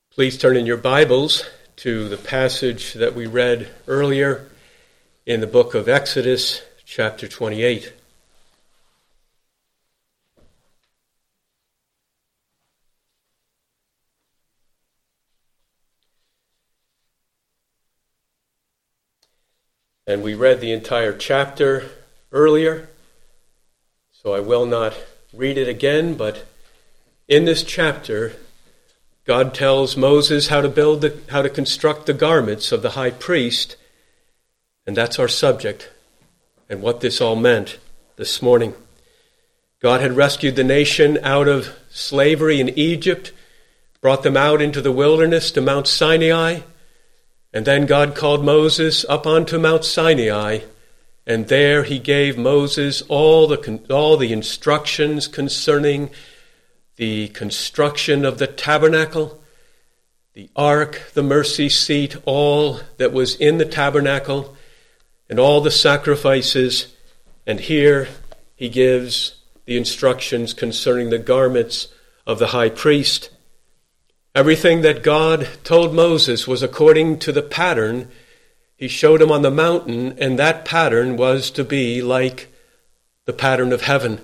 Please turn in your Bibles to the passage that we read earlier in the book of Exodus, chapter 28. And we read the entire chapter earlier, so I will not read it again, but in this chapter, God tells Moses how to construct the garments of the high priest, and that's our subject and what this all meant this morning. God had rescued the nation out of slavery in Egypt, brought them out into the wilderness to Mount Sinai, and then God called Moses up onto Mount Sinai, and there he gave Moses all the instructions concerning the construction of the tabernacle, the ark, the mercy seat, all that was in the tabernacle, and all the sacrifices. And here he gives the instructions concerning the garments of the high priest. Everything that God told Moses was according to the pattern he showed him on the mountain, and that pattern was to be like the pattern of heaven.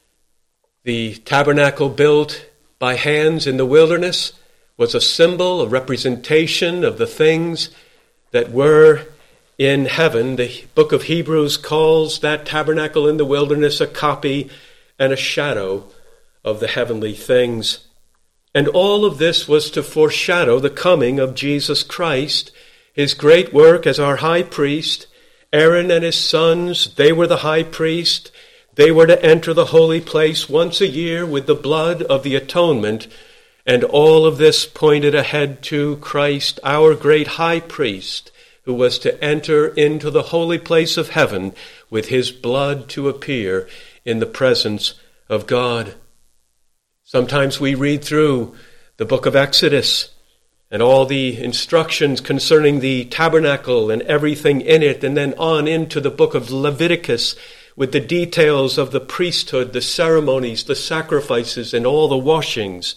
The tabernacle built by hands in the wilderness was a symbol, a representation of the things that were in heaven. The book of Hebrews calls that tabernacle in the wilderness a copy and a shadow of the heavenly things. And all of this was to foreshadow the coming of Jesus Christ, his great work as our high priest. Aaron and his sons, they were the high priest. They were to enter the holy place once a year with the blood of the atonement, and all of this pointed ahead to Christ, our great high priest, who was to enter into the holy place of heaven with his blood to appear in the presence of God. Sometimes we read through the book of Exodus and all the instructions concerning the tabernacle and everything in it, and then on into the book of Leviticus, with the details of the priesthood, the ceremonies, the sacrifices, and all the washings.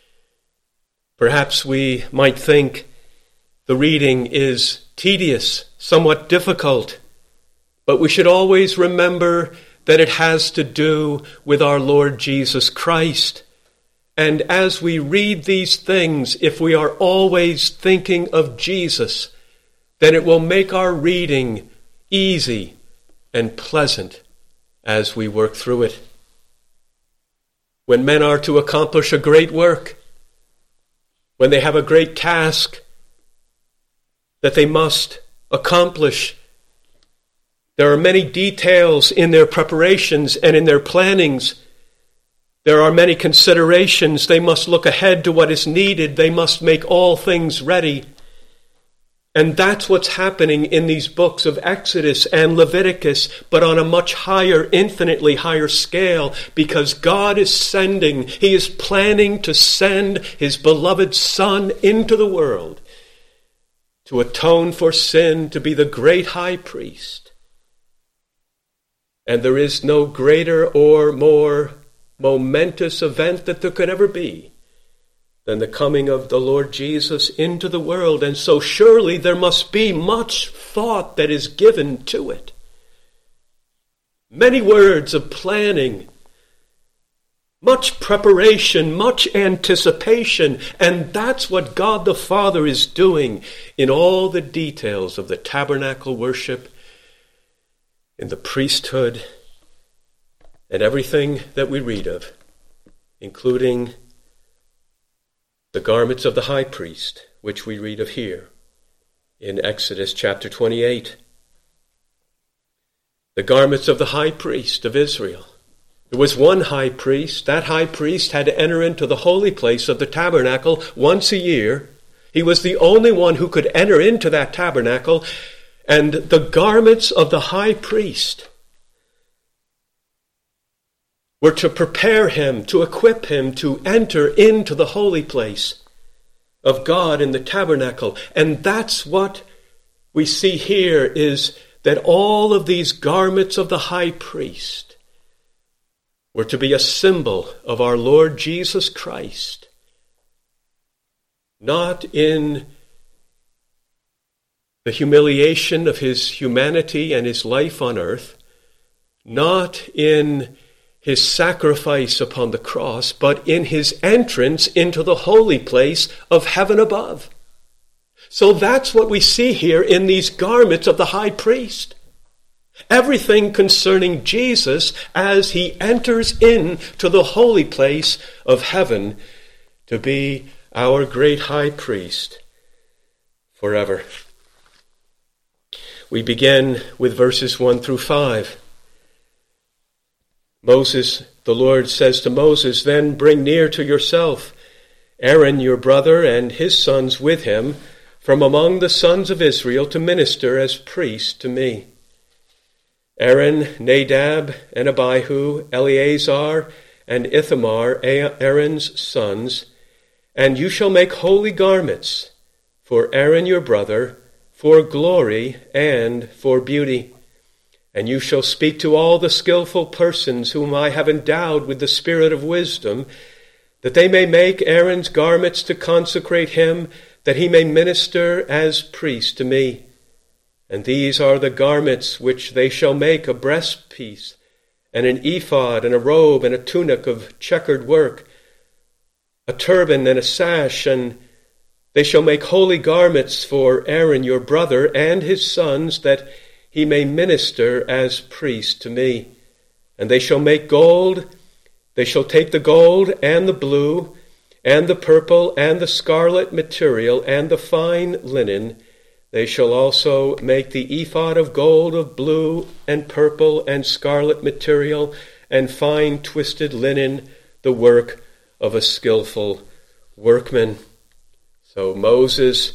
Perhaps we might think the reading is tedious, somewhat difficult, but we should always remember that it has to do with our Lord Jesus Christ. And as we read these things, if we are always thinking of Jesus, then it will make our reading easy and pleasant as we work through it. When men are to accomplish a great work, when they have a great task that they must accomplish, there are many details in their preparations and in their plannings. There are many considerations. They must look ahead to what is needed. They must make all things ready. And that's what's happening in these books of Exodus and Leviticus, but on a much higher, infinitely higher scale, because God is He is planning to send his beloved Son into the world to atone for sin, to be the great high priest. And there is no greater or more momentous event that there could ever be than the coming of the Lord Jesus into the world. And so surely there must be much thought that is given to it. Many words of planning, much preparation, much anticipation. And that's what God the Father is doing in all the details of the tabernacle worship, in the priesthood, and everything that we read of, including the garments of the high priest, which we read of here in Exodus chapter 28. The garments of the high priest of Israel. There was one high priest. That high priest had to enter into the holy place of the tabernacle once a year. He was the only one who could enter into that tabernacle. And the garments of the high priest were to prepare him, to equip him to enter into the holy place of God in the tabernacle. And that's what we see here, is that all of these garments of the high priest were to be a symbol of our Lord Jesus Christ, not in the humiliation of his humanity and his life on earth, not in his sacrifice upon the cross, but in his entrance into the holy place of heaven above. So that's what we see here in these garments of the high priest. Everything concerning Jesus as he enters into the holy place of heaven to be our great high priest forever. We begin with verses 1 through 5. The Lord says to Moses, "Then bring near to yourself Aaron your brother and his sons with him from among the sons of Israel to minister as priests to me. Aaron, Nadab, and Abihu, Eleazar, and Ithamar, Aaron's sons, and you shall make holy garments for Aaron your brother, for glory and for beauty. And you shall speak to all the skillful persons whom I have endowed with the spirit of wisdom, that they may make Aaron's garments to consecrate him, that he may minister as priest to me. And these are the garments which they shall make: a breastpiece, and an ephod, and a robe, and a tunic of checkered work, a turban, and a sash. And they shall make holy garments for Aaron your brother and his sons, that he may minister as priest to me. And they shall make gold. They shall take the gold and the blue and the purple and the scarlet material and the fine linen. They shall also make the ephod of gold, of blue and purple and scarlet material and fine twisted linen, the work of a skillful workman." So Moses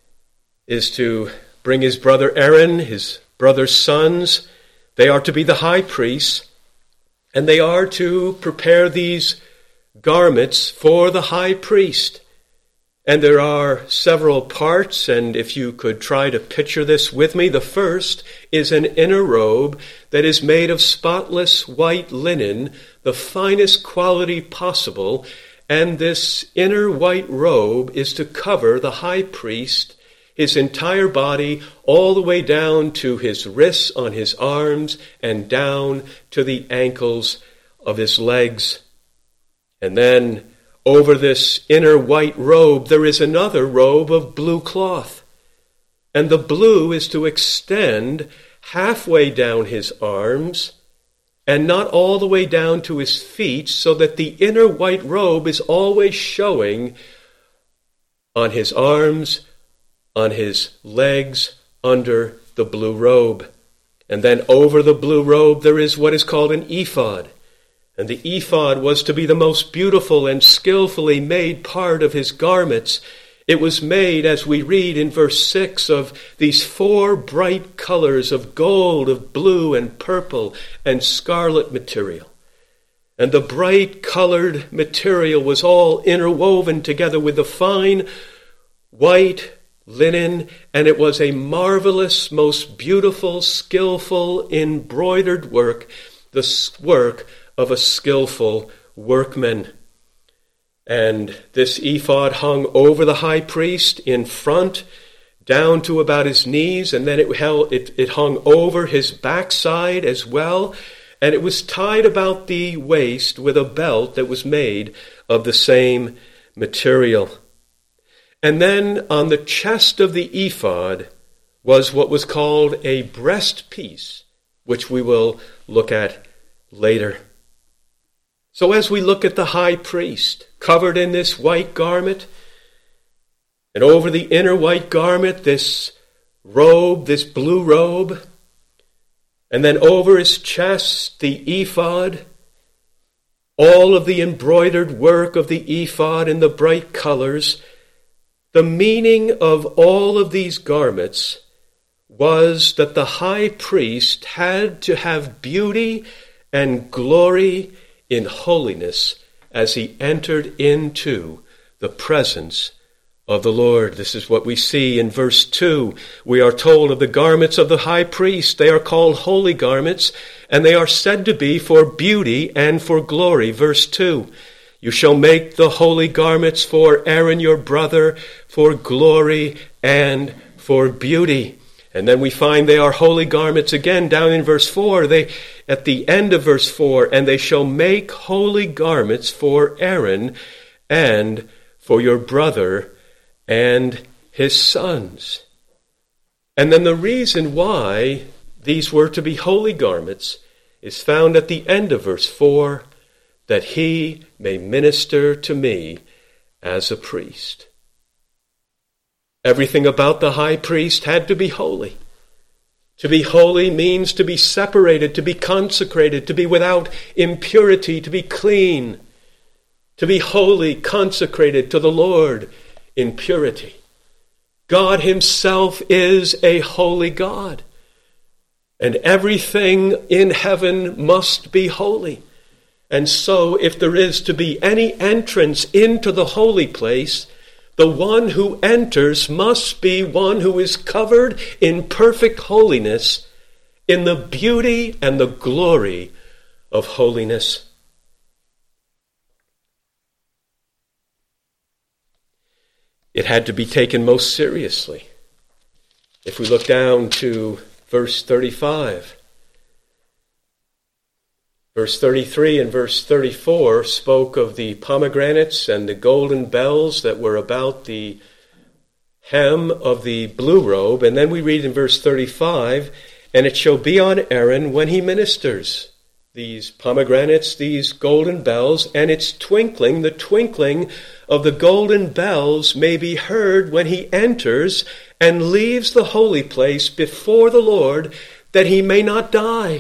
is to bring his brother Aaron, his brother's sons. They are to be the high priests, and they are to prepare these garments for the high priest. And there are several parts, and if you could try to picture this with me, the first is an inner robe that is made of spotless white linen, the finest quality possible, and this inner white robe is to cover the high priest, his entire body, all the way down to his wrists, on his arms, and down to the ankles of his legs. And then over this inner white robe, there is another robe of blue cloth. And the blue is to extend halfway down his arms and not all the way down to his feet, so that the inner white robe is always showing on his arms, on his legs, under the blue robe. And then over the blue robe, there is what is called an ephod. And the ephod was to be the most beautiful and skillfully made part of his garments. It was made, as we read in verse 6, of these 4 bright colors of gold, of blue and purple and scarlet material. And the bright colored material was all interwoven together with the fine white linen, and it was a marvelous, most beautiful, skillful, embroidered work, the work of a skillful workman. And this ephod hung over the high priest in front, down to about his knees, and then it hung over his backside as well, and it was tied about the waist with a belt that was made of the same material. And then on the chest of the ephod was what was called a breastpiece, which we will look at later. So as we look at the high priest, covered in this white garment, and over the inner white garment, this robe, this blue robe, and then over his chest, the ephod, all of the embroidered work of the ephod in the bright colors, the meaning of all of these garments was that the high priest had to have beauty and glory in holiness as he entered into the presence of the Lord. This is what we see in verse 2. We are told of the garments of the high priest. They are called holy garments, and they are said to be for beauty and for glory. Verse 2, You shall make the holy garments for Aaron your brother, for glory and for beauty. And then we find they are holy garments again down in verse 4. At the end of verse 4, and they shall make holy garments for Aaron and for your brother and his sons. And then the reason why these were to be holy garments is found at the end of verse 4, that he may minister to me as a priest. Everything about the high priest had to be holy. To be holy means to be separated, to be consecrated, to be without impurity, to be clean, to be holy, consecrated to the Lord in purity. God himself is a holy God, and everything in heaven must be holy. And so if there is to be any entrance into the holy place, the one who enters must be one who is covered in perfect holiness, in the beauty and the glory of holiness. It had to be taken most seriously. If we look down to verse 35, verse 33 and verse 34 spoke of the pomegranates and the golden bells that were about the hem of the blue robe. And then we read in verse 35, and it shall be on Aaron when he ministers, these pomegranates, these golden bells, and its twinkling, the twinkling of the golden bells may be heard when he enters and leaves the holy place before the Lord, that he may not die.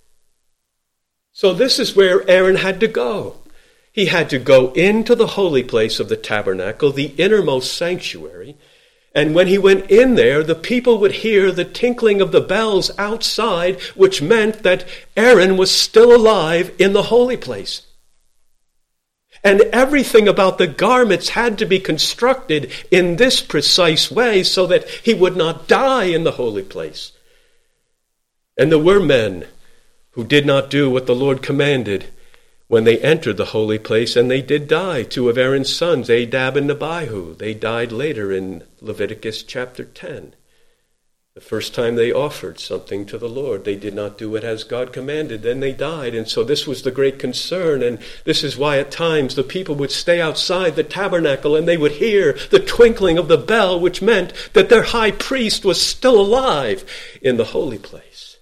So this is where Aaron had to go. He had to go into the holy place of the tabernacle, the innermost sanctuary. And when he went in there, the people would hear the tinkling of the bells outside, which meant that Aaron was still alive in the holy place. And everything about the garments had to be constructed in this precise way so that he would not die in the holy place. And there were men who did not do what the Lord commanded when they entered the holy place, and they did die. Two of Aaron's sons, Nadab and Abihu, they died later in Leviticus chapter 10. The first time they offered something to the Lord, they did not do it as God commanded. Then they died, and so this was the great concern, and this is why at times the people would stay outside the tabernacle and they would hear the twinkling of the bell, which meant that their high priest was still alive in the holy place.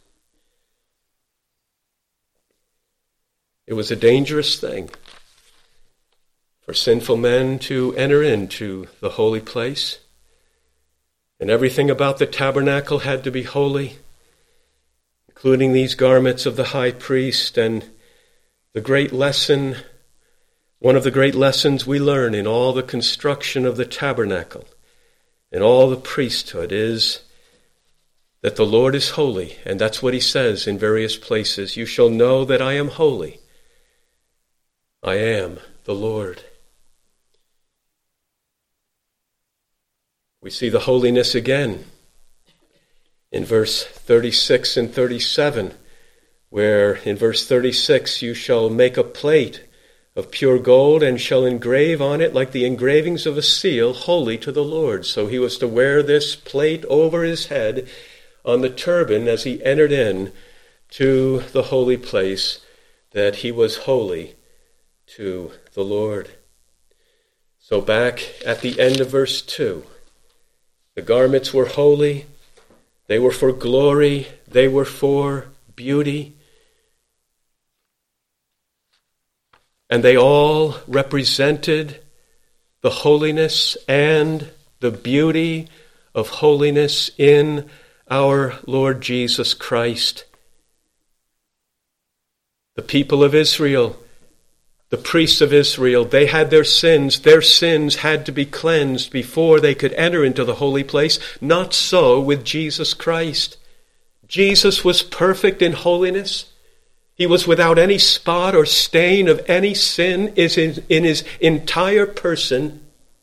It was a dangerous thing for sinful men to enter into the holy place. And everything about the tabernacle had to be holy, including these garments of the high priest. And the great lesson, one of the great lessons we learn in all the construction of the tabernacle and all the priesthood is that the Lord is holy. And that's what he says in various places. You shall know that I am holy. I am the Lord. We see the holiness again in verse 36 and 37, where in verse 36, you shall make a plate of pure gold and shall engrave on it like the engravings of a seal, holy to the Lord. So he was to wear this plate over his head on the turban as he entered in to the holy place, that he was holy to the Lord. So back at the end of verse 2, the garments were holy, they were for glory, they were for beauty, and they all represented the holiness and the beauty of holiness in our Lord Jesus Christ. The people of Israel, the priests of Israel, they had their sins. Their sins had to be cleansed before they could enter into the holy place. Not so with Jesus Christ. Jesus was perfect in holiness. He was without any spot or stain of any sin in his entire person.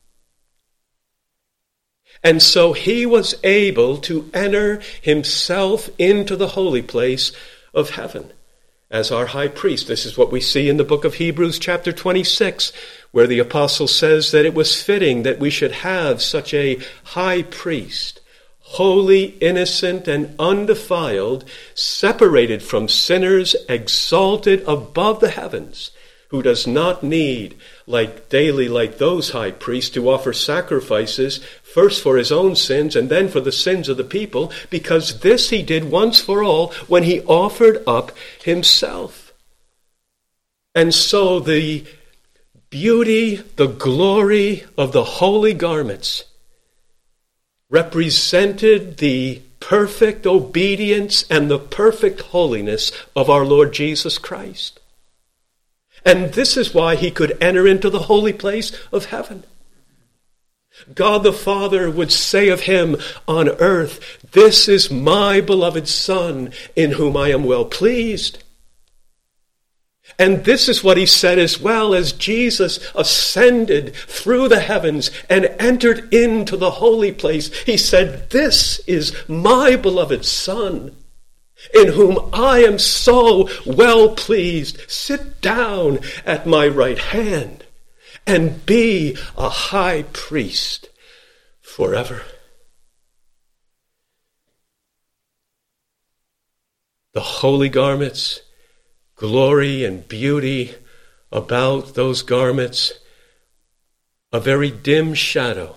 And so he was able to enter himself into the holy place of heaven. as our high priest. This is what we see in the book of Hebrews chapter 26, where the apostle says that it was fitting that we should have such a high priest, holy, innocent, and undefiled, separated from sinners, exalted above the heavens, who does not need, like those high priests, to offer sacrifices, first for his own sins and then for the sins of the people, because this he did once for all when he offered up himself. And so the beauty, the glory of the holy garments represented the perfect obedience and the perfect holiness of our Lord Jesus Christ. And this is why he could enter into the holy place of heaven. God the Father would say of him on earth, "This is my beloved Son, in whom I am well pleased." And this is what he said as well as Jesus ascended through the heavens and entered into the holy place. He said, "This is my beloved Son, in whom I am so well pleased. Sit down at my right hand and be a high priest forever." The holy garments, glory and beauty about those garments, a very dim shadow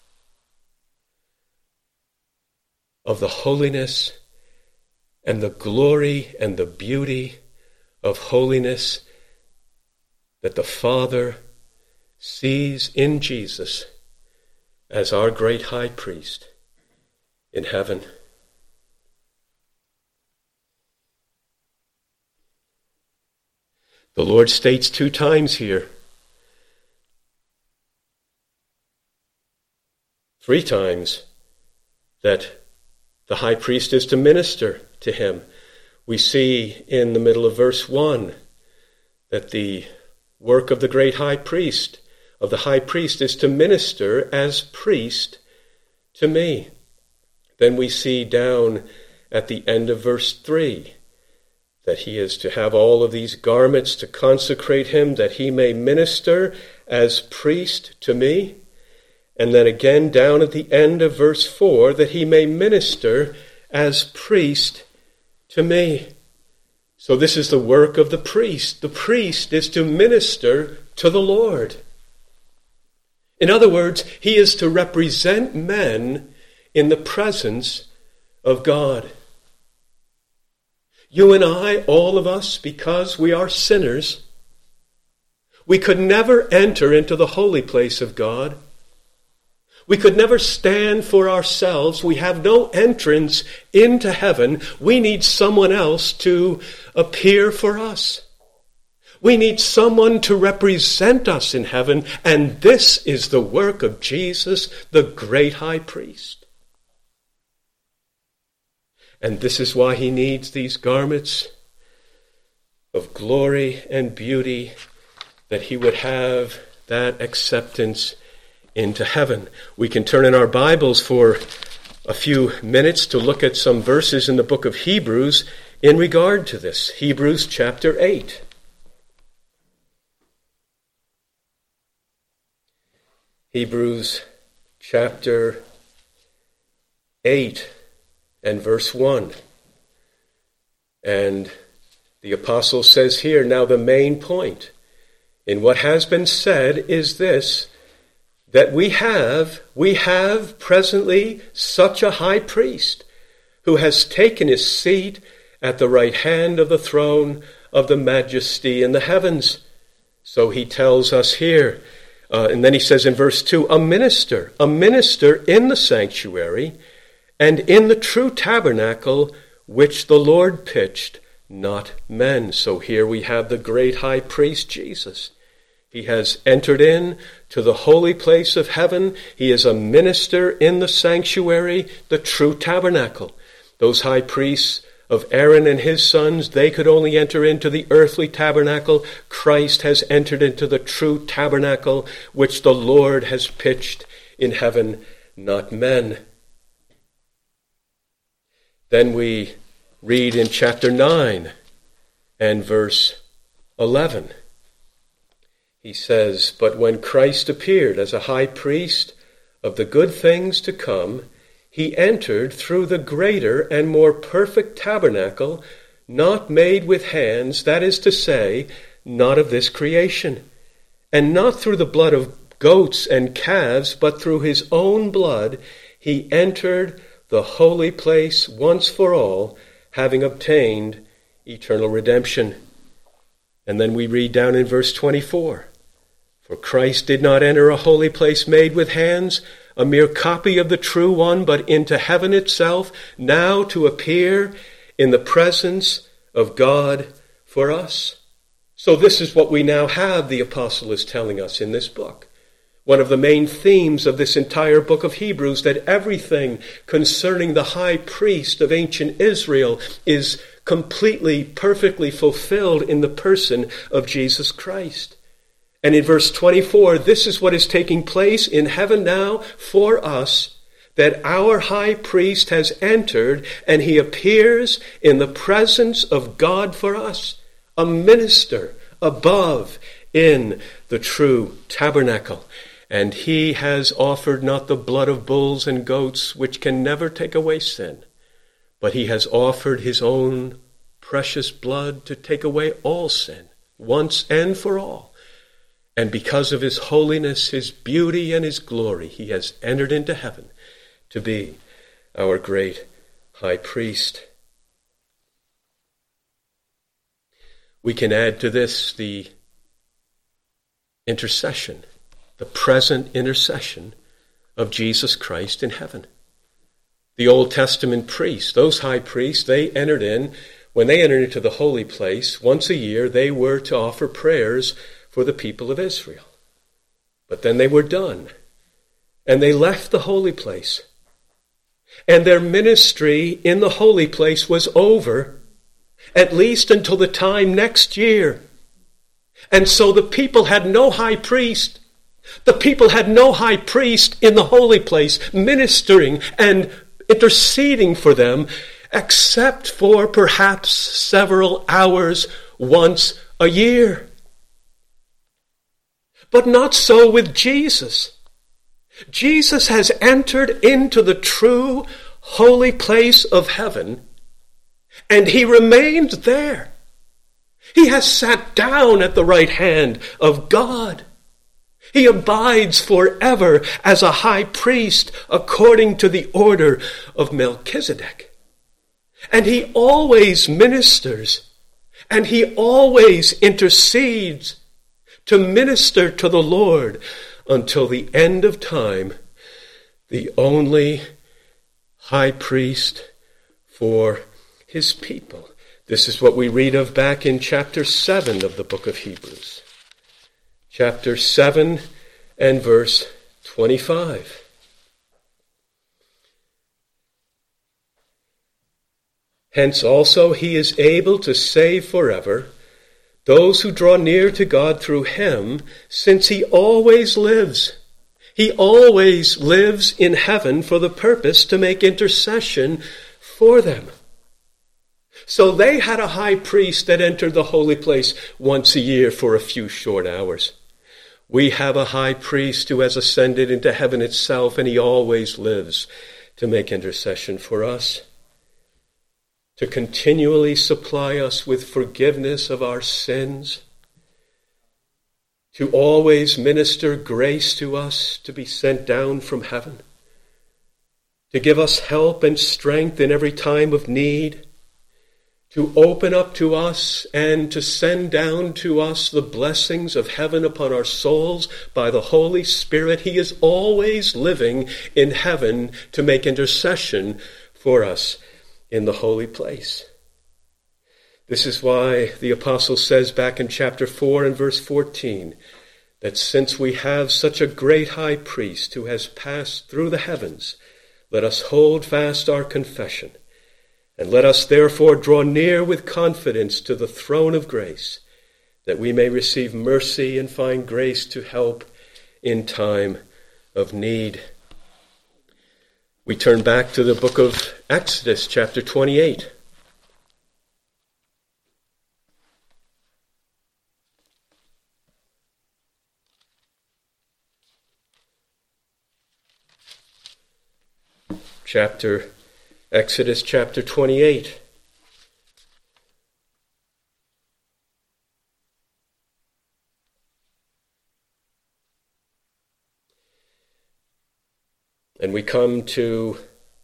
of the holiness and the glory and the beauty of holiness that the Father sees in Jesus as our great high priest in heaven. The Lord states 2 times here, 3 times, that the high priest is to minister to him. We see in the middle of verse 1 that the work of the great high priest, of the high priest, is to minister as priest to me. Then we see down at the end of verse 3 that he is to have all of these garments to consecrate him, that he may minister as priest to me. And then again down at the end of verse 4, that he may minister as priest to me. So this is the work of the priest. The priest is to minister to the Lord. In other words, he is to represent men in the presence of God. You and I, all of us, because we are sinners, we could never enter into the holy place of God. We could never stand for ourselves. We have no entrance into heaven. We need someone else to appear for us. We need someone to represent us in heaven, and this is the work of Jesus, the great high priest. And this is why he needs these garments of glory and beauty, that he would have that acceptance into heaven. We can turn in our Bibles for a few minutes to look at some verses in the book of Hebrews in regard to this. Hebrews chapter 8. Hebrews chapter 8 and verse 1. And the apostle says here, now the main point in what has been said is this, that we have presently such a high priest who has taken his seat at the right hand of the throne of the majesty in the heavens. So he tells us here, and then he says in verse 2, a minister in the sanctuary and in the true tabernacle which the Lord pitched, not men. So here we have the great high priest Jesus. He has entered in to the holy place of heaven. He is a minister in the sanctuary, the true tabernacle. Those high priests of Aaron and his sons, they could only enter into the earthly tabernacle. Christ has entered into the true tabernacle, which the Lord has pitched in heaven, not men. Then we read in chapter 9 and verse 11. He says, "But when Christ appeared as a high priest of the good things to come, he entered through the greater and more perfect tabernacle, not made with hands, that is to say, not of this creation, and not through the blood of goats and calves, but through his own blood he entered the holy place once for all, having obtained eternal redemption." And then we read down in verse 24, "For Christ did not enter a holy place made with hands, a mere copy of the true one, but into heaven itself, now to appear in the presence of God for us." So this is what we now have, the apostle is telling us in this book. One of the main themes of this entire book of Hebrews, that everything concerning the high priest of ancient Israel is completely, perfectly fulfilled in the person of Jesus Christ. And in verse 24, this is what is taking place in heaven now for us, that our high priest has entered and he appears in the presence of God for us, a minister above in the true tabernacle. And he has offered not the blood of bulls and goats, which can never take away sin, but he has offered his own precious blood to take away all sin, once and for all. And because of his holiness, his beauty, and his glory, he has entered into heaven to be our great high priest. We can add to this the intercession, the present intercession of Jesus Christ in heaven. The Old Testament priests, those high priests, when they entered into the holy place, once a year they were to offer prayers for the people of Israel. But then they were done, and they left the holy place. And their ministry in the holy place was over, at least until the time next year. And so the people had no high priest. The people had no high priest in the holy place ministering and interceding for them, except for perhaps several hours once a year. But not so with Jesus. Jesus has entered into the true holy place of heaven, and he remains there. He has sat down at the right hand of God. He abides forever as a high priest according to the order of Melchizedek. And he always ministers, and he always intercedes to minister to the Lord until the end of time, the only high priest for his people. This is what we read of back in chapter 7 of the book of Hebrews. Chapter 7 and verse 25. "Hence also he is able to save forever those who draw near to God through him, since he always lives. He always lives in heaven for the purpose to make intercession for them." So they had a high priest that entered the holy place once a year for a few short hours. We have a high priest who has ascended into heaven itself, and he always lives to make intercession for us, to continually supply us with forgiveness of our sins, to always minister grace to us to be sent down from heaven, to give us help and strength in every time of need, to open up to us and to send down to us the blessings of heaven upon our souls by the Holy Spirit. He is always living in heaven to make intercession for us in the holy place. This is why the apostle says back in chapter 4 and verse 14, that since we have such a great high priest who has passed through the heavens, let us hold fast our confession. And let us therefore draw near with confidence to the throne of grace, that we may receive mercy and find grace to help in time of need. We turn back to the book of Exodus, chapter 28. Exodus chapter 28. And we come to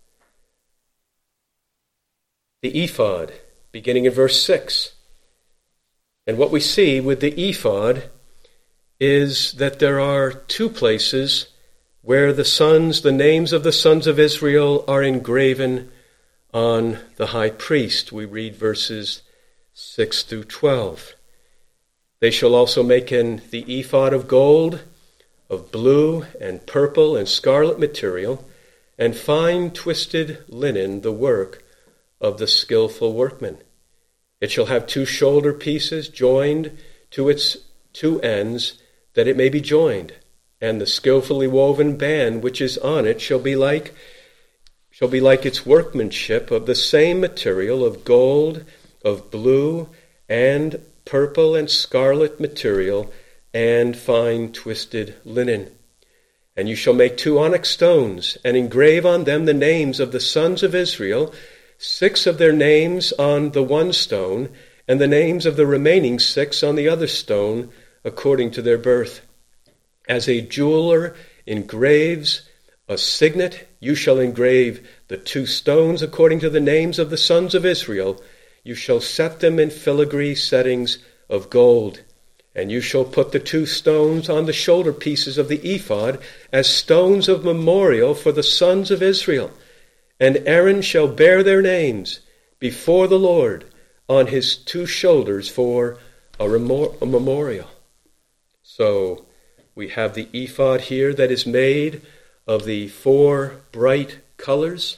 the ephod, beginning in verse 6. And what we see with the ephod is that there are two places where the names of the sons of Israel are engraven on the high priest. We read verses 6 through 12. They shall also make the ephod of gold, of blue and purple and scarlet material, and fine twisted linen, the work of the skillful workman. It shall have 2 shoulder pieces joined to its 2 ends, that it may be joined, and the skillfully woven band which is on it shall be like its workmanship of the same material of gold, of blue and purple and scarlet material, and fine twisted linen. And you shall make 2 onyx stones, and engrave on them the names of the sons of Israel, 6 of their names on the one stone, and the names of the remaining 6 on the other stone, according to their birth. As a jeweler engraves a signet, you shall engrave the 2 stones according to the names of the sons of Israel. You shall set them in filigree settings of gold. And you shall put the 2 stones on the shoulder pieces of the ephod as stones of memorial for the sons of Israel. And Aaron shall bear their names before the Lord on his 2 shoulders for a memorial. So we have the ephod here that is made of the 4 bright colors,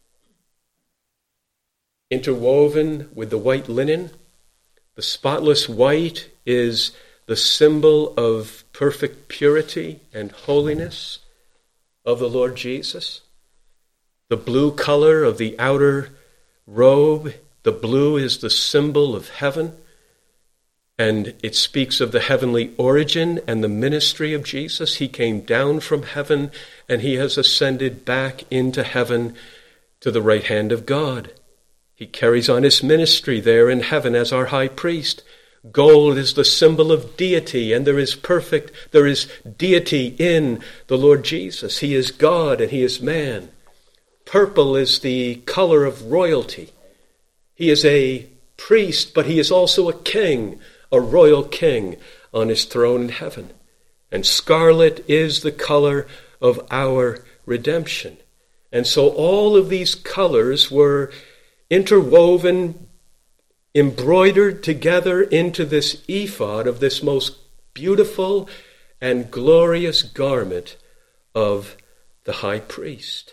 interwoven with the white linen. The spotless white is the symbol of perfect purity and holiness of the Lord Jesus. The blue color of the outer robe, the blue is the symbol of heaven, and it speaks of the heavenly origin and the ministry of Jesus. He came down from heaven, and he has ascended back into heaven to the right hand of God. He carries on his ministry there in heaven as our high priest. Gold is the symbol of deity, and there is deity in the Lord Jesus. He is God and he is man. Purple is the color of royalty. He is a priest, but he is also a king, a royal king on his throne in heaven. And scarlet is the color of our redemption. And so all of these colors were interwoven, embroidered together into this ephod of this most beautiful and glorious garment of the high priest.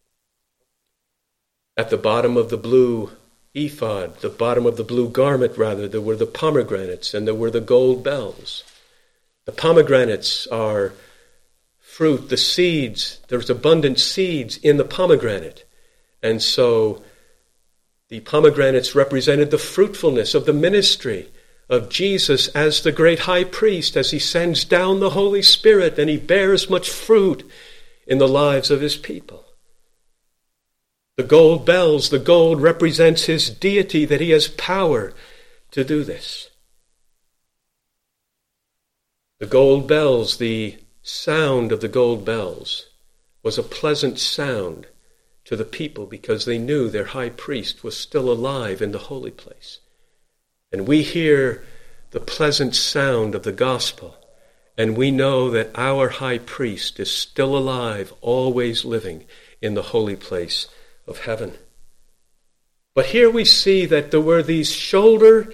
At the bottom of the blue ephod, the bottom of the blue garment rather, there were the pomegranates and there were the gold bells. The pomegranates are fruit, the seeds. There's abundant seeds in the pomegranate. And so the pomegranates represented the fruitfulness of the ministry of Jesus as the great high priest, as he sends down the Holy Spirit and he bears much fruit in the lives of his people. The gold bells, the gold represents his deity, that he has power to do this. The gold bells, the sound of the gold bells was a pleasant sound to the people because they knew their high priest was still alive in the holy place. And we hear the pleasant sound of the gospel, and we know that our high priest is still alive, always living in the holy place of heaven. But here we see that there were these shoulder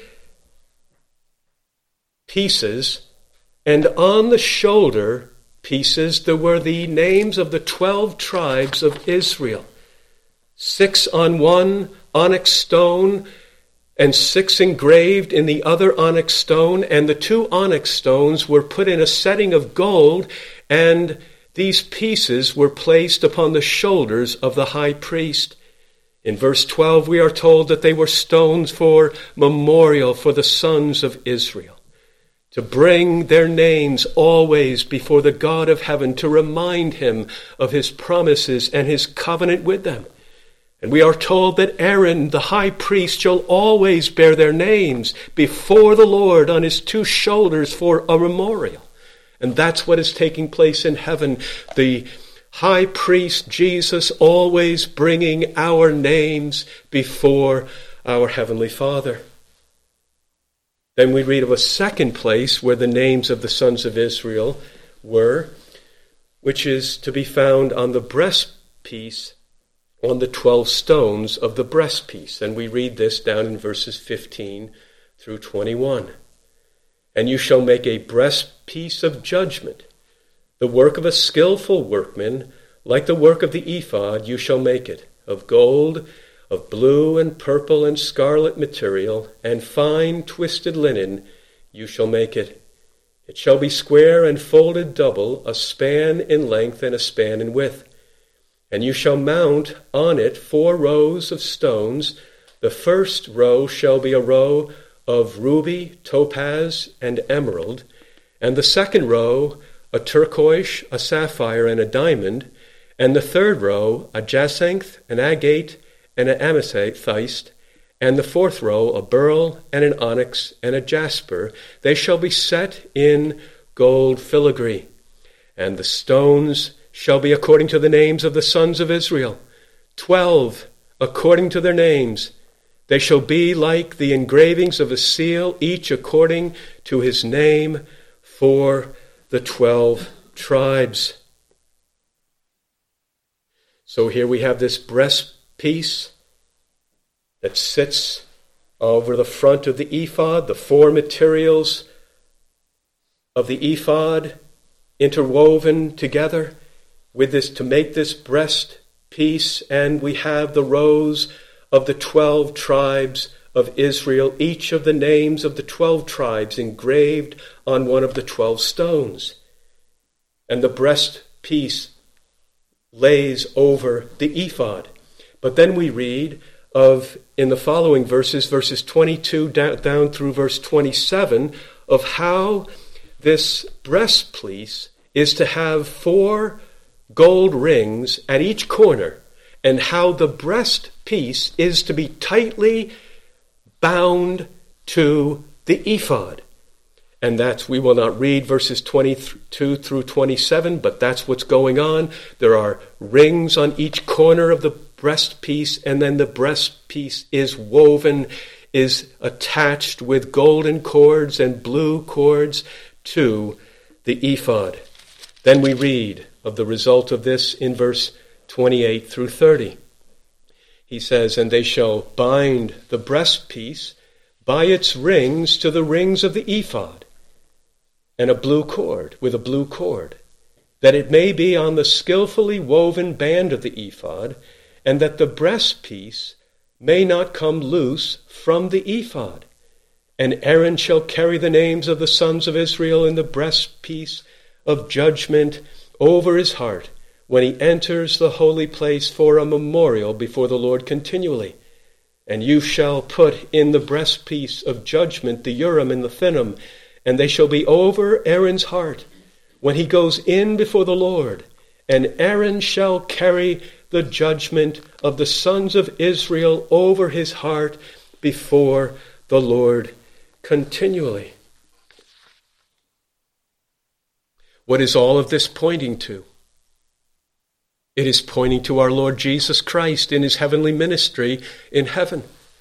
pieces, and on the shoulder pieces there were the names of the 12 tribes of Israel. 6 on one onyx stone, and 6 engraved in the other onyx stone, and the 2 onyx stones were put in a setting of gold, and these pieces were placed upon the shoulders of the high priest. In verse 12, we are told that they were stones for memorial for the sons of Israel. to bring their names always before the God of heaven, to remind him of his promises and his covenant with them. And we are told that Aaron, the high priest, shall always bear their names before the Lord on his two shoulders for a memorial. And that's what is taking place in heaven. The high priest, Jesus, always bringing our names before our Heavenly Father. Then we read of a second place where the names of the sons of Israel were, which is to be found on the breastpiece, on the 12 stones of the breastpiece. And we read this down in verses 15 through 21. And you shall make a breastpiece of judgment, the work of a skillful workman, like the work of the ephod you shall make it, of gold, of blue and purple and scarlet material, and fine twisted linen you shall make it. It shall be square and folded double, a span in length and a span in width. And you shall mount on it 4 rows of stones. The first row shall be a row of ruby, topaz, and emerald, and the second row a turquoise, a sapphire, and a diamond, and the third row a jacinth, an agate, and an amethyst, and the fourth row a beryl, and an onyx, and a jasper. They shall be set in gold filigree. And the stones shall be according to the names of the sons of Israel, 12 according to their names. They shall be like the engravings of a seal, each according to his name, for the 12 tribes. So here we have this breastpiece that sits over the front of the ephod, the 4 materials of the ephod interwoven together with this to make this breastpiece, and we have the rows of the 12 tribes of Israel, each of the names of the 12 tribes engraved on one of the 12 stones. And the breastpiece lays over the ephod. But then we read of, in the following verses 22 down through verse 27, of how this breastpiece is to have 4 gold rings at each corner, and how the breastpiece is to be tightly bound to the ephod. And that's, we will not read verses 22 through 27, but that's what's going on. There are rings on each corner of the breastpiece, and then the breastpiece is woven, is attached with golden cords and blue cords to the ephod. Then we read of the result of this in verse 28 through 30. He says, and they shall bind the breastpiece by its rings to the rings of the ephod, and a blue cord, with a blue cord, that it may be on the skillfully woven band of the ephod, and that the breastpiece may not come loose from the ephod. And Aaron shall carry the names of the sons of Israel in the breastpiece of judgment over his heart, when he enters the holy place for a memorial before the Lord continually. And you shall put in the breastpiece of judgment the Urim and the Thummim, and they shall be over Aaron's heart when he goes in before the Lord. And Aaron shall carry the judgment of the sons of Israel over his heart before the Lord continually. What is all of this pointing to? It is pointing to our Lord Jesus Christ in his heavenly ministry in heaven.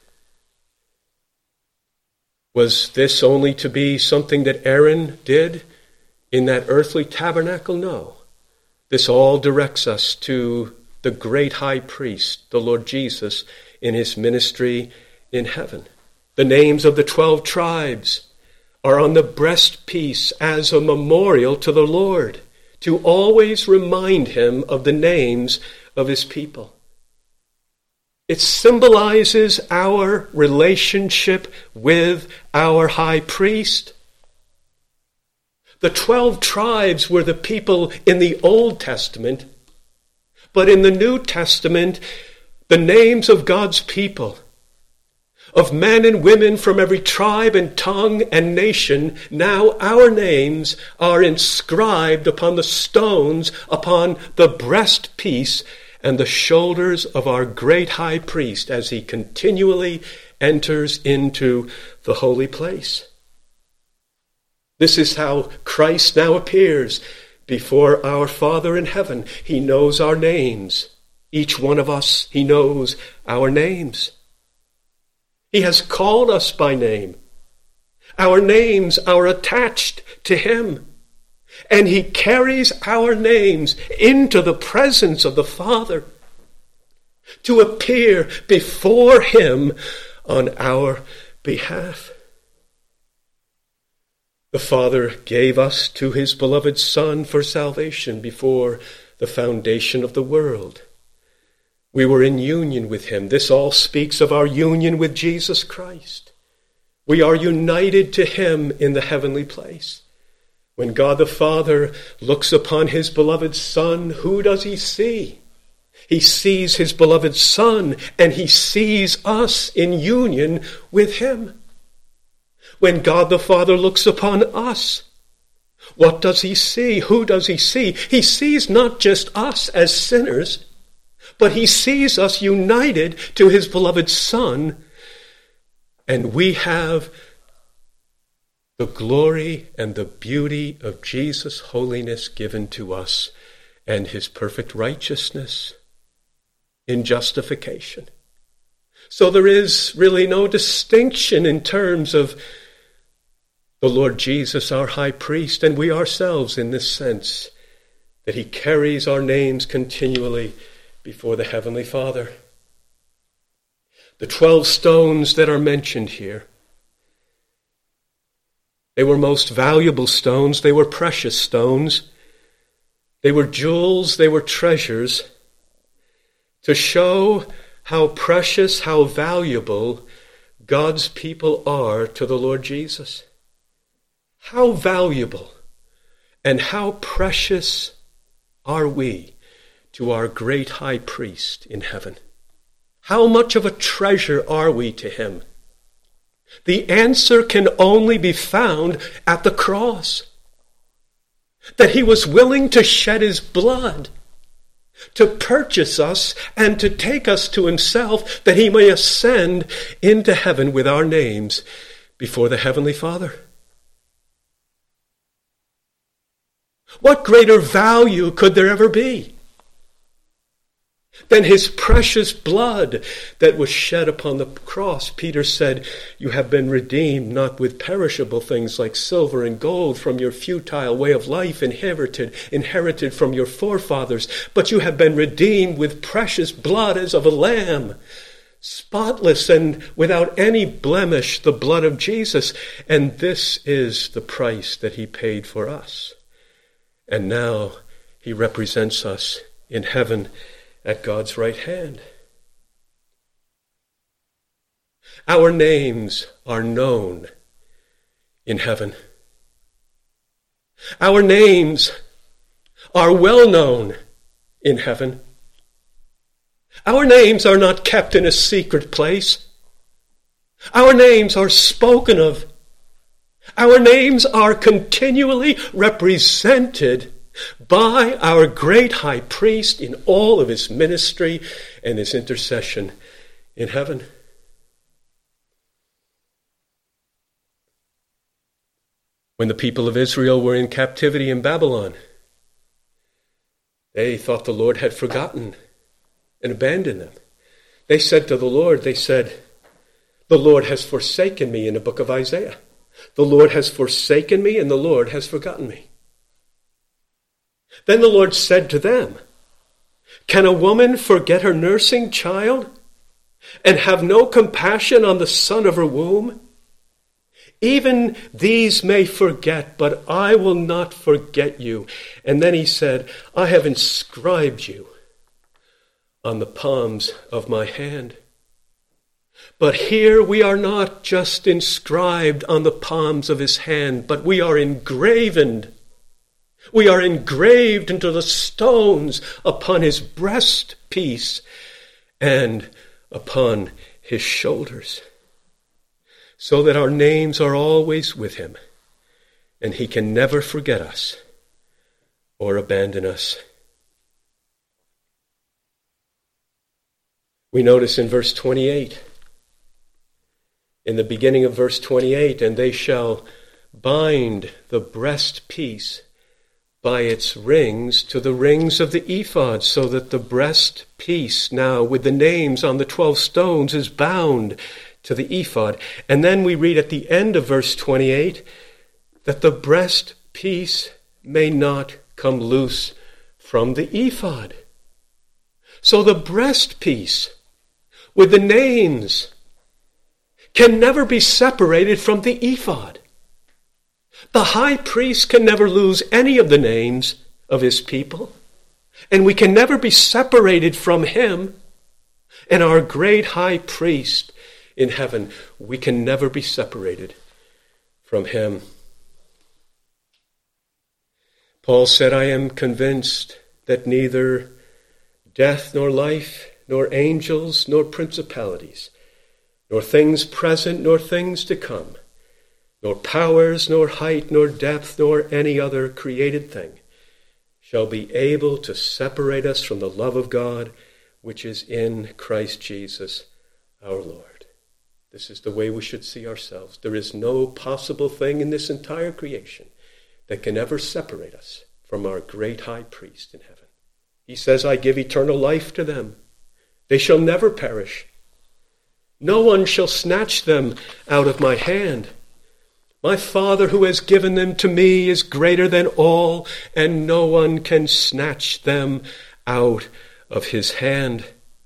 Was this only to be something that Aaron did in that earthly tabernacle? No. This all directs us to the great high priest, the Lord Jesus, in his ministry in heaven. The names of the 12 tribes are on the breastpiece as a memorial to the Lord, to always remind him of the names of his people. It symbolizes our relationship with our high priest. The 12 tribes were the people in the Old Testament, but in the New Testament, the names of God's people of men and women from every tribe and tongue and nation. Now our names are inscribed upon the stones, upon the breastpiece and the shoulders of our great high priest as he continually enters into the holy place. This is how Christ now appears before our Father in heaven. He knows our names. Each one of us, he knows our names. He has called us by name. Our names are attached to him. And he carries our names into the presence of the Father to appear before him on our behalf. The Father gave us to his beloved Son for salvation before the foundation of the world. We were in union with him. This all speaks of our union with Jesus Christ. We are united to him in the heavenly place. When God the Father looks upon his beloved Son, who does he see? He sees his beloved Son, and he sees us in union with him. When God the Father looks upon us, what does he see? Who does he see? He sees not just us as sinners, but he sees us united to his beloved Son, and we have the glory and the beauty of Jesus' holiness given to us and his perfect righteousness in justification. So there is really no distinction in terms of the Lord Jesus, our high priest, and we ourselves in this sense, that he carries our names continually before the Heavenly Father. The 12 stones that are mentioned here, they were most valuable stones. They were precious stones. They were jewels. They were treasures to show how precious, how valuable God's people are to the Lord Jesus. How valuable and how precious are we to our great high priest in heaven? How much of a treasure are we to him? The answer can only be found at the cross. That he was willing to shed his blood to purchase us and to take us to himself, that he may ascend into heaven with our names before the Heavenly Father. What greater value could there ever be than his precious blood that was shed upon the cross? Peter said, you have been redeemed not with perishable things like silver and gold from your futile way of life inherited from your forefathers, but you have been redeemed with precious blood as of a lamb, spotless and without any blemish, the blood of Jesus. And this is the price that he paid for us. And now he represents us in heaven at God's right hand. Our names are known in heaven. Our names are well known in heaven. Our names are not kept in a secret place. Our names are spoken of. Our names are continually represented by our great high priest in all of his ministry and his intercession in heaven. When the people of Israel were in captivity in Babylon, they thought the Lord had forgotten and abandoned them. They said to the Lord, the Lord has forsaken me, in the book of Isaiah. The Lord has forsaken me and the Lord has forgotten me. Then the Lord said to them, can a woman forget her nursing child and have no compassion on the son of her womb? Even these may forget, but I will not forget you. And then he said, I have inscribed you on the palms of my hand. But here we are not just inscribed on the palms of his hand, but we are engraven. We are engraved into the stones upon his breastpiece and upon his shoulders. so that our names are always with him, and he can never forget us or abandon us. We notice in verse 28, in the beginning of verse 28, and they shall bind the breastpiece by its rings to the rings of the ephod, so that the breastpiece now with the names on the 12 stones is bound to the ephod. And then we read at the end of verse 28 that the breastpiece may not come loose from the ephod. So the breastpiece with the names can never be separated from the ephod. The high priest can never lose any of the names of his people, and we can never be separated from him. And our great high priest in heaven, we can never be separated from him. Paul said, I am convinced that neither death nor life, nor angels, nor principalities, nor things present, nor things to come, nor powers, nor height, nor depth, nor any other created thing shall be able to separate us from the love of God, which is in Christ Jesus our Lord. This is the way we should see ourselves. There is no possible thing in this entire creation that can ever separate us from our great high priest in heaven. He says, I give eternal life to them. They shall never perish. No one shall snatch them out of my hand. My Father who has given them to me is greater than all, and no one can snatch them out of his hand.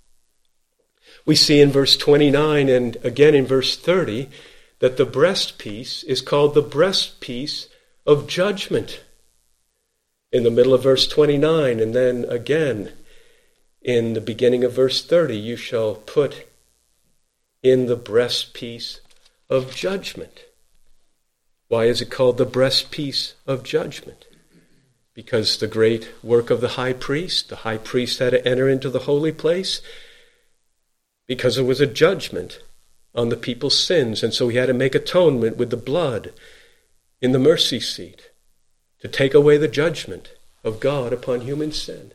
We see in verse 29 and again in verse 30 that the breastpiece is called the breastpiece of judgment. In the middle of verse 29, and then again in the beginning of verse 30, you shall put in the breastpiece of judgment. Why is it called the breastpiece of judgment? Because the great work of the high priest had to enter into the holy place because it was a judgment on the people's sins, and so he had to make atonement with the blood in the mercy seat to take away the judgment of God upon human sin.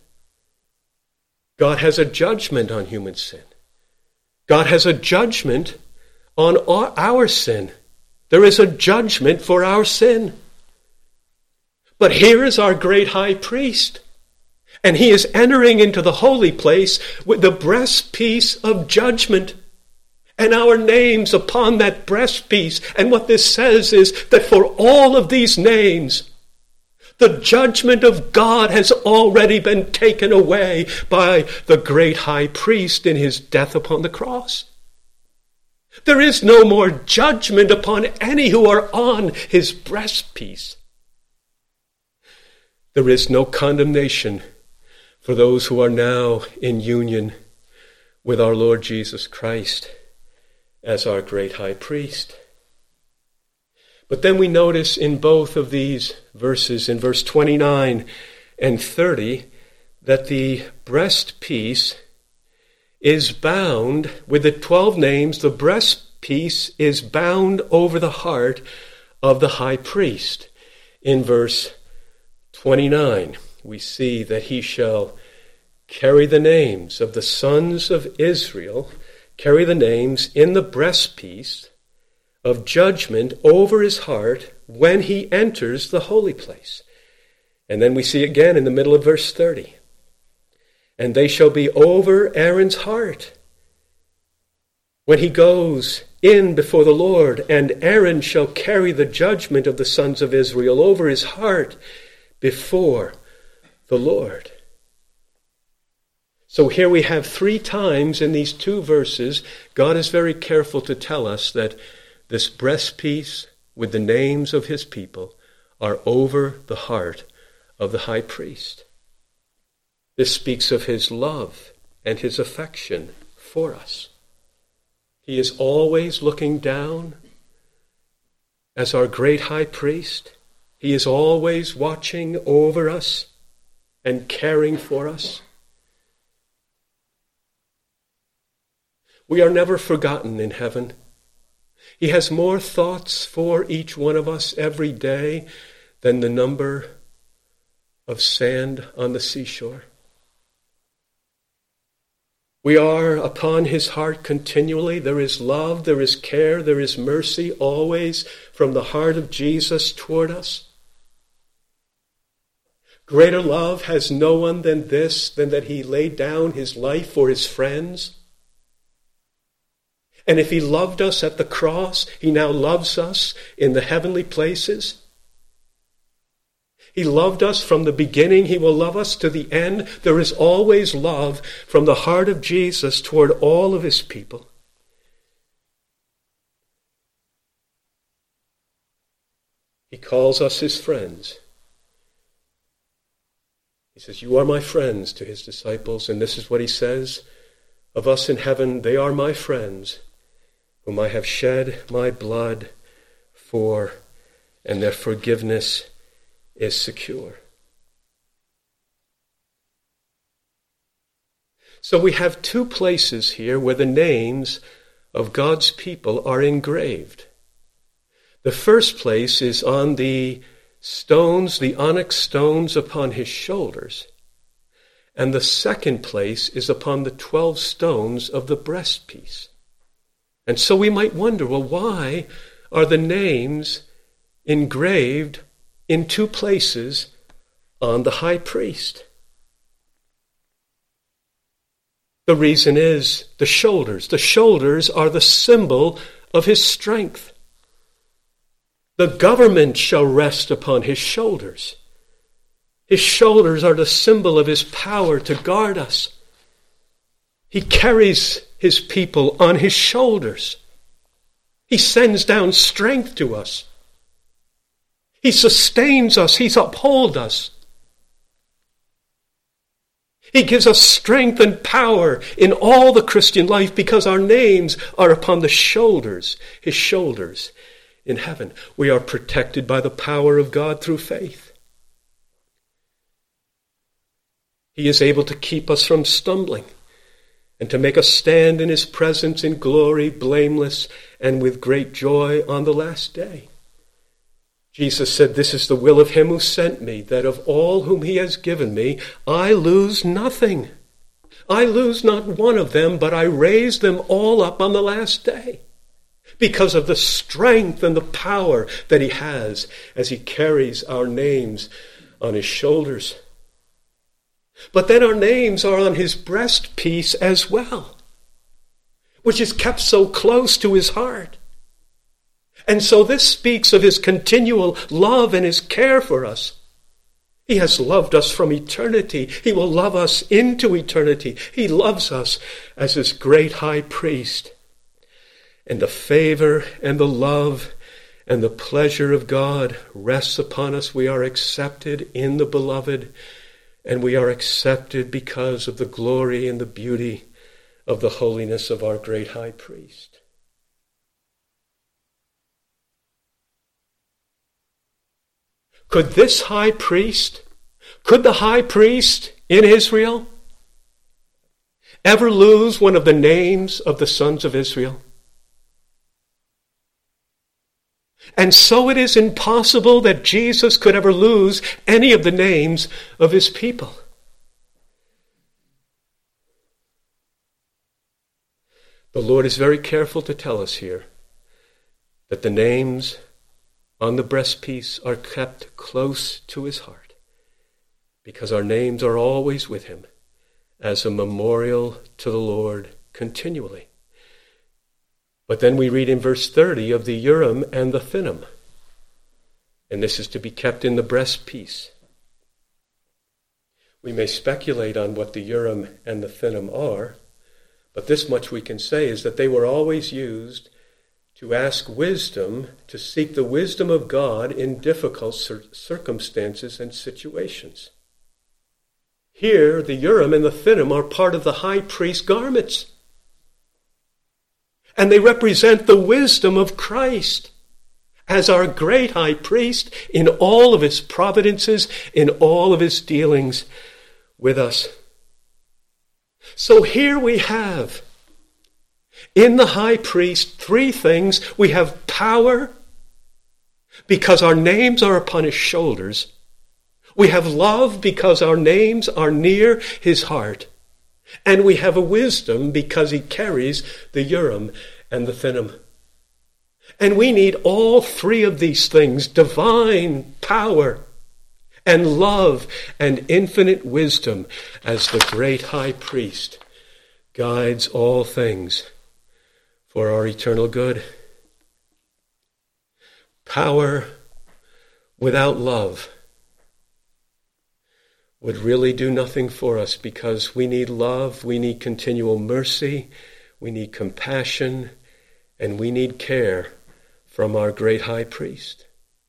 God has a judgment on human sin. God has a judgment on our sin. There is a judgment for our sin. But here is our great high priest, and he is entering into the holy place with the breastpiece of judgment, and our names upon that breastpiece. And what this says is that for all of these names, the judgment of God has already been taken away by the great high priest in his death upon the cross. There is no more judgment upon any who are on his breastpiece. There is no condemnation for those who are now in union with our Lord Jesus Christ as our great high priest. But then we notice in both of these verses, in verse 29 and 30, that the breastpiece is bound with the 12 names. The breastpiece is bound over the heart of the high priest. In verse 29, we see that he shall carry the names of the sons of Israel, carry the names in the breastpiece of judgment over his heart when he enters the holy place. And then we see again in the middle of verse 30, and they shall be over Aaron's heart when he goes in before the Lord, and Aaron shall carry the judgment of the sons of Israel over his heart before the Lord. So here we have 3 times in these 2 verses, God is very careful to tell us that this breastpiece with the names of his people are over the heart of the high priest. This speaks of his love and his affection for us. He is always looking down as our great high priest. He is always watching over us and caring for us. We are never forgotten in heaven. He has more thoughts for each one of us every day than the number of sand on the seashore. We are upon his heart continually. There is love, there is care, there is mercy always from the heart of Jesus toward us. Greater love has no one than this, than that he laid down his life for his friends. And if he loved us at the cross, he now loves us in the heavenly places. He loved us from the beginning. He will love us to the end. There is always love from the heart of Jesus toward all of his people. He calls us his friends. He says, "You are my friends," to his disciples. And this is what he says of us in heaven: "They are my friends, whom I have shed my blood for, and their forgiveness is secure." So we have two places here where the names of God's people are engraved. The first place is on the stones, the onyx stones upon his shoulders. And the second place is upon the 12 stones of the breastpiece. And so we might wonder, well, why are the names engraved in two places on the high priest? The reason is the shoulders. The shoulders are the symbol of his strength. The government shall rest upon his shoulders. His shoulders are the symbol of his power to guard us. He carries his people on his shoulders. He sends down strength to us. He sustains us. He upholds us. He gives us strength and power in all the Christian life because our names are upon the shoulders, his shoulders in heaven. We are protected by the power of God through faith. He is able to keep us from stumbling and to make us stand in his presence in glory, blameless, and with great joy on the last day. Jesus said, "This is the will of him who sent me, that of all whom he has given me, I lose nothing. I lose not one of them, but I raise them all up on the last day," because of the strength and the power that he has as he carries our names on his shoulders. But then our names are on his breastpiece as well, which is kept so close to his heart. And so this speaks of his continual love and his care for us. He has loved us from eternity. He will love us into eternity. He loves us as his great high priest. And the favor and the love and the pleasure of God rests upon us. We are accepted in the beloved, and we are accepted because of the glory and the beauty of the holiness of our great high priest. Could the high priest in Israel ever lose one of the names of the sons of Israel? And so it is impossible that Jesus could ever lose any of the names of his people. The Lord is very careful to tell us here that the names on the breastpiece are kept close to his heart, because our names are always with him as a memorial to the Lord continually. But then we read in verse 30 of the Urim and the Thummim, and this is to be kept in the breastpiece. We may speculate on what the Urim and the Thummim are, but this much we can say is that they were always used to ask wisdom, to seek the wisdom of God in difficult circumstances and situations. Here, the Urim and the Thummim are part of the high priest's garments. And they represent the wisdom of Christ as our great high priest in all of his providences, in all of his dealings with us. So here we have In the high priest, three things. We have power because our names are upon his shoulders. We have love because our names are near his heart. And we have a wisdom because he carries the Urim and the Thummim. And we need all three of these things, divine power and love and infinite wisdom, as the great high priest guides all things for our eternal good. Power without love would really do nothing for us, because we need love, we need continual mercy, we need compassion, and we need care from our great high priest.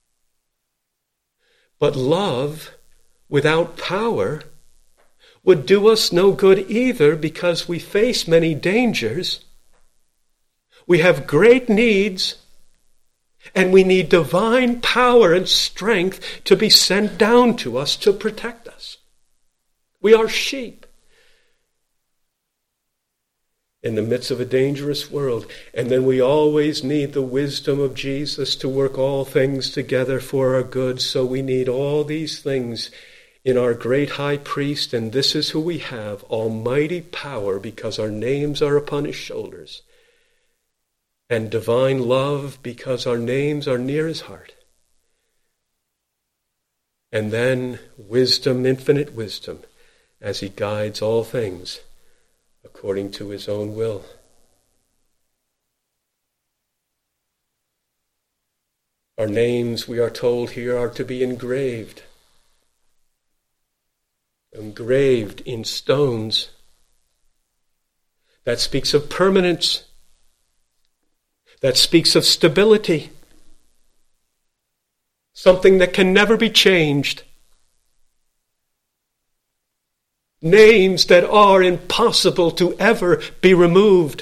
But love without power would do us no good either, because we face many dangers. We have great needs, and we need divine power and strength to be sent down to us to protect us. We are sheep in the midst of a dangerous world. And then we always need the wisdom of Jesus to work all things together for our good. So we need all these things in our great high priest. And this is who we have: almighty power because our names are upon his shoulders. And divine love because our names are near his heart. And then wisdom, infinite wisdom, as he guides all things according to his own will. Our names, we are told here, are to be engraved in stones. That speaks of permanence. That speaks of stability. Something that can never be changed. Names that are impossible to ever be removed.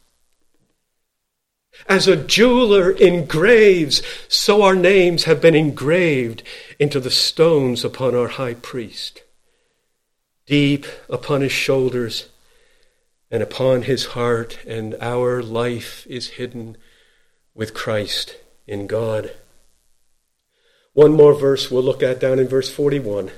As a jeweler engraves, so our names have been engraved into the stones upon our high priest, deep upon his shoulders and upon his heart, and our life is hidden with Christ in God. One more verse we'll look at down in verse 41.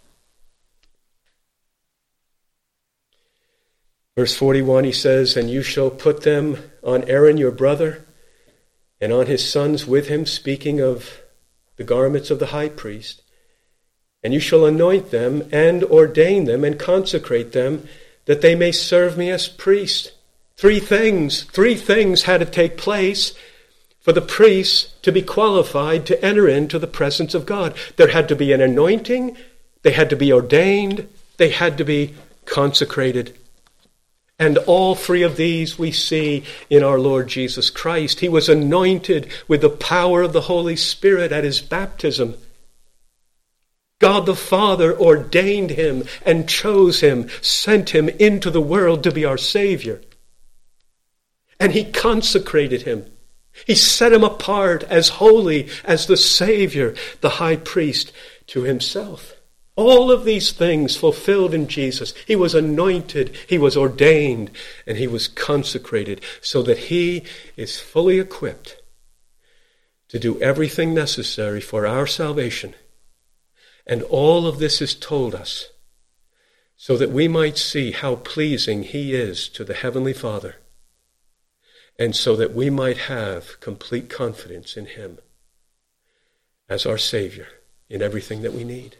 Verse 41, he says, "And you shall put them on Aaron your brother, and on his sons with him," speaking of the garments of the high priest, "and you shall anoint them and ordain them and consecrate them, that they may serve me as priests." Three things had to take place for the priests to be qualified to enter into the presence of God. There had to be an anointing, they had to be ordained, they had to be consecrated. And all three of these we see in our Lord Jesus Christ. He was anointed with the power of the Holy Spirit at his baptism. God the Father ordained him and chose him, sent him into the world to be our Savior. And he consecrated him. He set him apart as holy as the Savior, the high priest, to himself. All of these things fulfilled in Jesus. He was anointed, he was ordained, and he was consecrated so that he is fully equipped to do everything necessary for our salvation. And all of this is told us so that we might see how pleasing he is to the Heavenly Father, and so that we might have complete confidence in him as our Savior in everything that we need.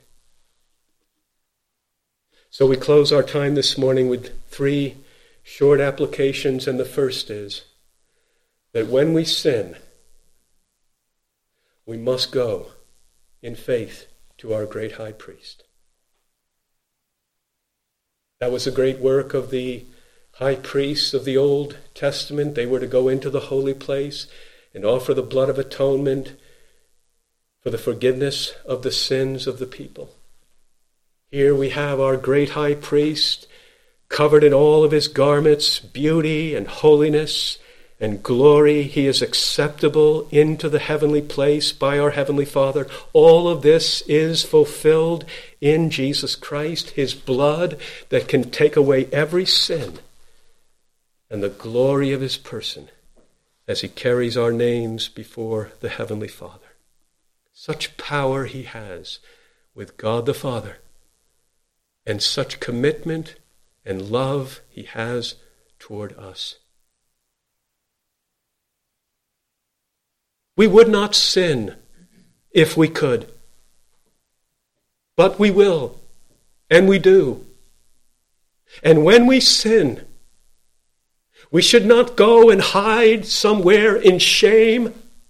So we close our time this morning with three short applications, and the first is that when we sin, we must go in faith to our great high priest. That was a great work of the high priests of the Old Testament. They were to go into the holy place and offer the blood of atonement for the forgiveness of the sins of the people. Here we have our great high priest, covered in all of his garments, beauty and holiness and glory. He is acceptable into the heavenly place by our Heavenly Father. All of this is fulfilled in Jesus Christ, his blood that can take away every sin and the glory of his person as he carries our names before the Heavenly Father. Such power he has with God the Father, and such commitment and love he has toward us. We would not sin if we could, but we will, and we do. And when we sin, we should not go and hide somewhere in shame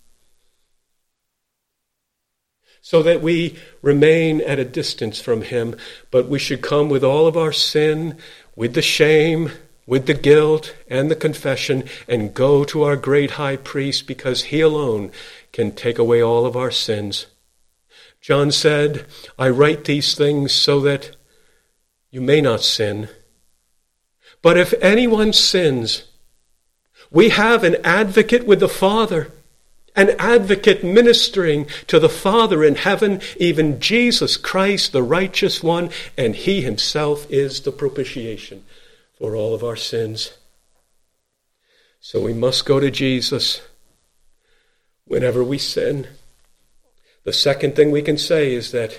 so that we remain at a distance from him, but we should come with all of our sin, with the shame, with the guilt and the confession, and go to our great high priest, because he alone can take away all of our sins. John said, I write these things so that you may not sin. But if anyone sins, we have an advocate with the Father, an advocate ministering to the Father in heaven, even Jesus Christ, the righteous one, and he himself is the propitiation for all of our sins. So we must go to Jesus whenever we sin. The second thing we can say is that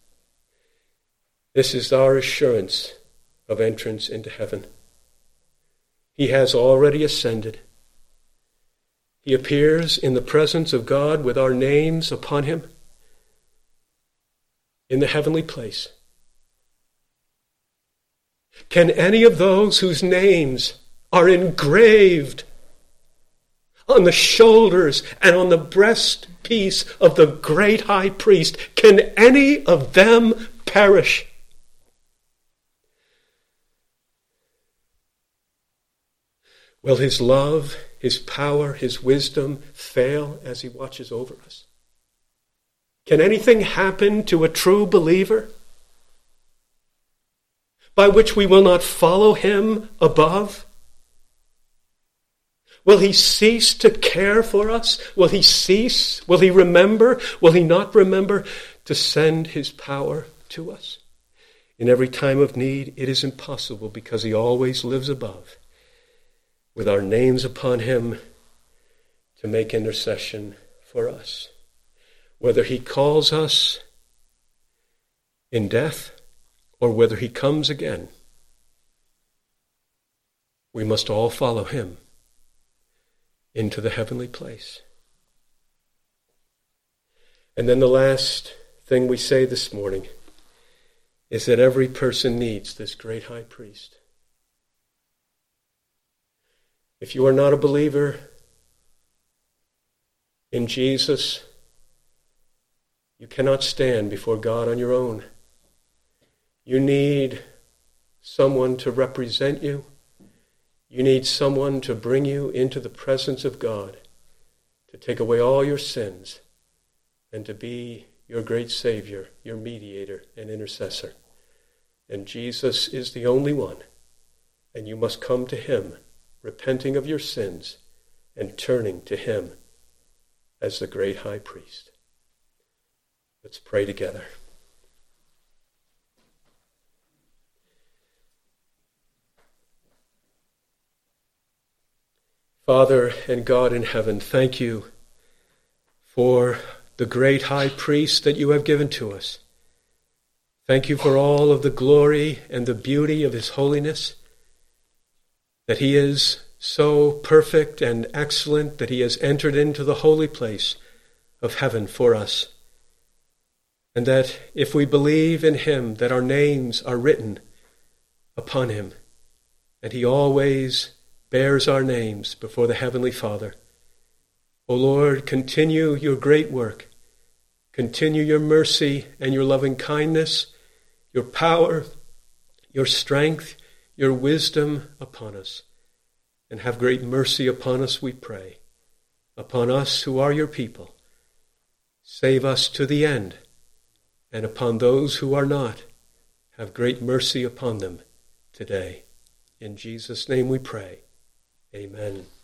this is our assurance of entrance into heaven. He has already ascended. He appears in the presence of God with our names upon him in the heavenly place. Can any of those whose names are engraved on the shoulders and on the breastpiece of the great high priest, can any of them perish? Will his love, his power, his wisdom fail as he watches over us? Can anything happen to a true believer by which we will not follow him above? Will he cease to care for us? Will he remember? Will he not remember to send his power to us? In every time of need, it is impossible, because he always lives above, with our names upon him, to make intercession for us. Whether he calls us in death or whether he comes again, we must all follow him into the heavenly place. And then the last thing we say this morning is that every person needs this great high priest. If you are not a believer in Jesus, you cannot stand before God on your own. You need someone to represent you. You need someone to bring you into the presence of God, to take away all your sins, and to be your great Savior, your mediator and intercessor. And Jesus is the only one, and you must come to him, repenting of your sins and turning to him as the great high priest. Let's pray together. Father and God in heaven, thank you for the great high priest that you have given to us. Thank you for all of the glory and the beauty of his holiness, that he is so perfect and excellent that he has entered into the holy place of heaven for us. And that if we believe in him, that our names are written upon him, and he always bears our names before the Heavenly Father. O Lord, continue your great work. Continue your mercy and your loving kindness, your power, your strength, your wisdom upon us. And have great mercy upon us, we pray, upon us who are your people. Save us to the end, and upon those who are not, have great mercy upon them today. In Jesus' name we pray. Amen.